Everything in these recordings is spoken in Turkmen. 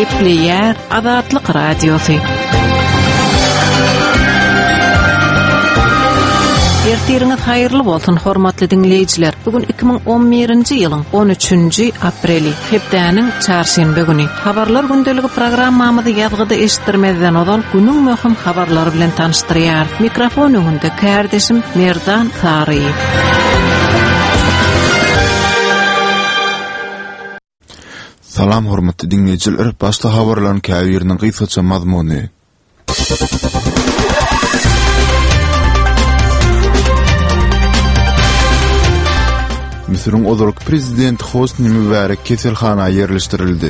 Gepleýär Azatlyk Radiosu. Ertiriňiz haýyrly bolsun hormatly dinleýijiler. Bugün 2011-nji ýylyň 13-nji apreli, hepdäniň çarşembe güni. Habarlar gündeligi programmamyzy ýazgyda eşitdirmeden odan günüň möhüm habarlary bilen tanışdyrýar. Mikrofon öňünde kärdeşim Merdan Sary. Salam hormatly dinleýijiler, başda habarlaryň käbiriniň gysgaça mazmuny. Mısır'ın Ozurk prezidenti Hosni Mübarek keselhana yerleştirildi.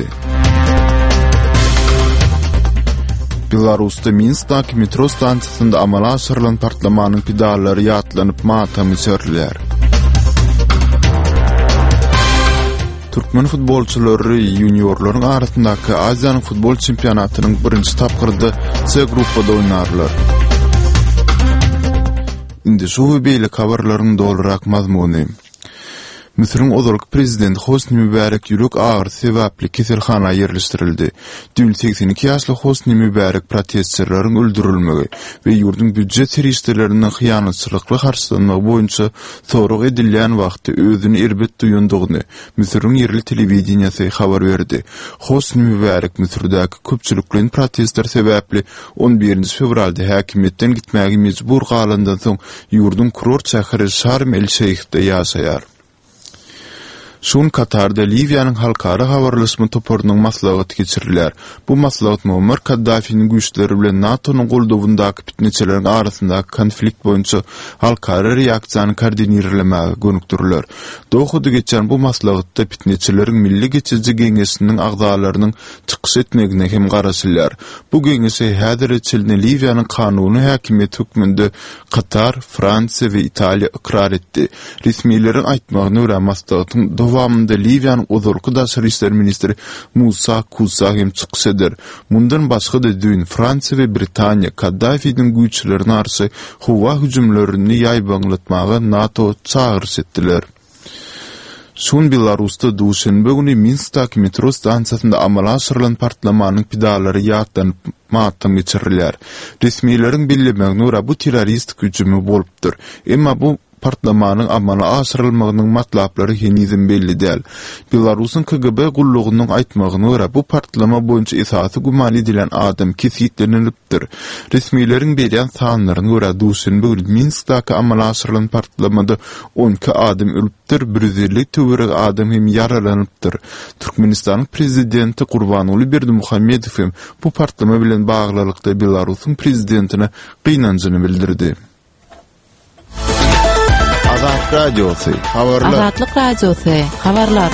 Belarus'ta Minsk'taki metro stansiyasında amala aşırılan partlamanın pedalları yatlanıp matamı sörlüler. Türkmen futbolçuları juniorların arasındaki Aziyanın futbol çempionatının birinci tapkırda C grupada oynarlar. Indi şu beylik haberlerin dolurak mazmunu. Mısır'ın Ozurk prezidenti Hosni Mübarek yürek ağır sebäpli keselhana yerleştirildi. Dün 82 ýaşly Hosni Mübarek protestçilerin öldürilmegi we ýurdun büdjet serişleriniň hyýanatçylykly garşylanmagy boýunça sorag edilýän wagtda özüni erbet duýandygyny Mısır'ın yerli telewizionyasy habar berdi. Hosni Mübarek Mısırdaky köpçülikliň protestler sebäpli 11 fevralda häkimetden gitmäge mejbur galandan soň ýurdun kurort şäheri Şarm el-Şeyh'de ýaşaýar. Şun Katarda Livyanyň halkara habarlaşma toporunyň maslahaty geçirilýär. Bu maslahat Muammar Kaddafi'nin güýçleri bilen NATO'nun goldowundaky pitneçileriň arasyndaky konflikt boýunça halkara reaksiýany koordinerlemegi gönükdirilýär. Dohuda geçen bu maslahatda pitneçileriň Milli Geçici Geňeşiniň agzalarynyň çykyş etmegine hem garaşylýar. Bu geňeşe häzir etçilini Livyanyň kanuny häkimiyet hükmünde Katar, Fransiýa we Italiýa ikrar etdi. Resmiýlerin aýtmagyna görä maslahatyň dowamında Livyanyň Ozurky daşary işler ministri Musa Kusa hem çykyş eder. Mundan başga da dün Fransiýa we Britaniýa Kaddafi'nin güýçlerine arşy howa hüjümlerini ýaýbaňlatmagy NATO çağırış etdiler. Şun Belarus'ta duşenbe güni Minsk'taki metro stansiyasında amala aşyrylan partlamanyň pedalary ýatlanyp matam geçirilýär. Resmiýleriň bildirmegine görä bu terroristik hüjümi bolupdyr. Emma bu partlamanyň amala aşyrylmagynyň matlaplary henizim belli däl. Belarusyň KGB gullugynyň aýtmagyna görä bu partlama boýunça esasy guman edilen adam kesitlenilipdir. Resmiýleriň berýän sanlaryna görä duşenbe Minsk'taki amala aşyrylan partlamada 12 adam ölüpdir, 150 töwerek adam hem yaralanypdyr. Türkmenistanyň prezidenti Gurbanuly Berdimuhammedow hem bu partlama bilen baglylykda Belarusyň prezidentine gynanjyny bildirdi. Azatlyk Radiosu, habarlar. Azatlyk Radiosu, habarlar.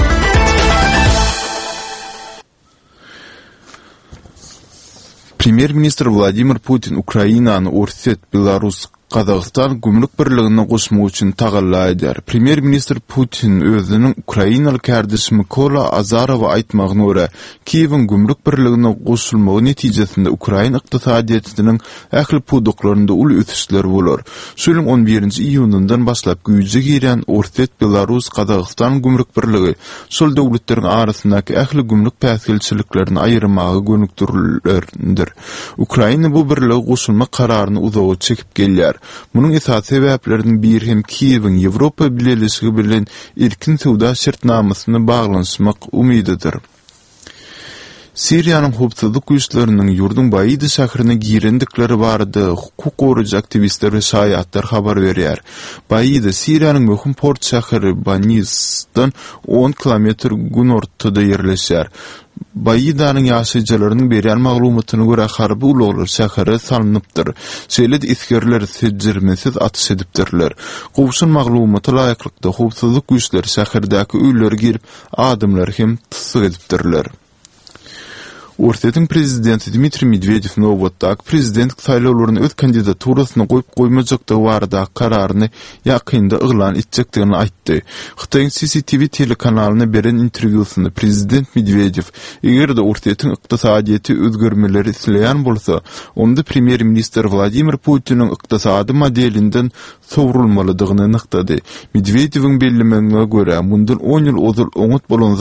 Premier Minister Vladimir Putin Ukrainany Orset, Belarus, Kazakistan gümrük birligine goşmak üçin tagalla eder. Premier Minister Putin özüniň Ukrainaly kärdeşi Mykola Azarowa aýtmagyna görä, Kiýewiň gümrük birligine goşulmagy netijesinde Ukraina ykdysadyetiniň ähli puduklaryna uly ösüşler bolar. Şuň 11-nji iýunundan başlap güýje giren Orset, Belarus, Kazakistan gümrük birligi şol döwletleriň arasyndaky ähli gümrük päsgelçiliklerini aýyrmagy gönükdirilýär. Ukraina bu birlige goşulma kararyny uzağa çekip gelýär. Munun esas sebäpleriniň biri hem Kiýewiň Ýewropa bileşigi bilen erkin sowda şertnamasyny baglanşmak umididir. Siriýanyň howpsuzlyk güýçleriniň ýurdun Baýdy şäherine girendikleri barada hukuk goruja aktivistler we şaýatlar habar berýär. Baýdy Siriýanyň möhüm port şäheri Banisdan 10 kilometr günortada ýerleşýär. Baýdanyň ýaşaýjylarynyň berýän maglumatyna görä harby ulaglar şäheri salanypdyr. Şeýle iskerler sejdirmesiz atış edipdirler. Gowşun maglumaty laýyklykda howpsuzlyk güýçleri şäherdäki öýlere girip adamlar hem tysyk edipdirler. Orset'in prezidenti Dmitri Medvedev nowatdaky prezidentlik saýlawlaryny öz kandidaturasyna goýup goýmajakdygy barada kararyny ýakynda yglan etjekdigini aýtdy. Xitoyň CCTV telekanalyna beren interwýusynda prezident Medvedev egerde Orset'in ykdysadyety özgermeleri isleýän bolsa, onda premier minister Vladimir Putiniň ykdysady modelinden sowrulmalydygyny nyktady. Medvedewiň bellemegine görä, mundan 10 ýyl ozul oňat bolan zat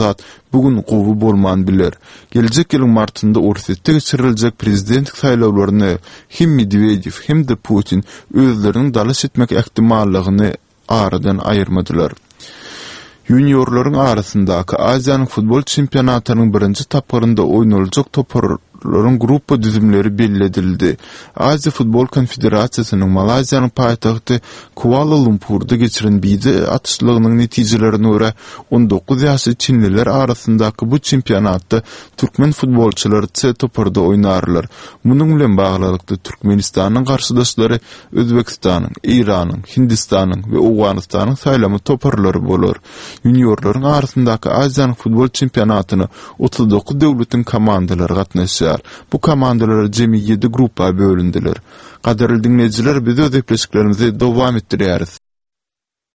bugün gowy bolman biler. Gelecek ýylyň martynda Ursetde geçiriljek prezidentlik saýlawlaryny hem Medvedev hem de Putin özleriniň dalys etmek ähtimallygyny aradan aýyrmadylar. Juniorlaryň arasyndaky Aziýanyň futbol çempionatynyň birinji tapyrynda oýnalyjak toparlaryň gruppa düzümleri belledildi. Aziýa Futbol Konfederasiýasynyň Malaziýanyň paýtagty Kuala Lumpurda geçiren bide atışlygynyň netijelerine görä 19 ýaşly çinliler arasyndaky bu çempionatda türkmen futbolçylary C toparda oýnarlar. Munyň bilen baglykda Türkmenistanyň garşydaşlary Özbekistanyň, Iranyň, Hindistanyň we Awganystanyň saýlamy toparlary bolar. Juniorlaryň arasyndaky Aziýanyň futbol çempionatyny 39 döwletiň komandalary gatnaşýar. Bu komandalar jemi 7 gruppa bölündiler. Gaderli dinleyijiler, biz öz epleşiklerimizi dowam etdirýäris.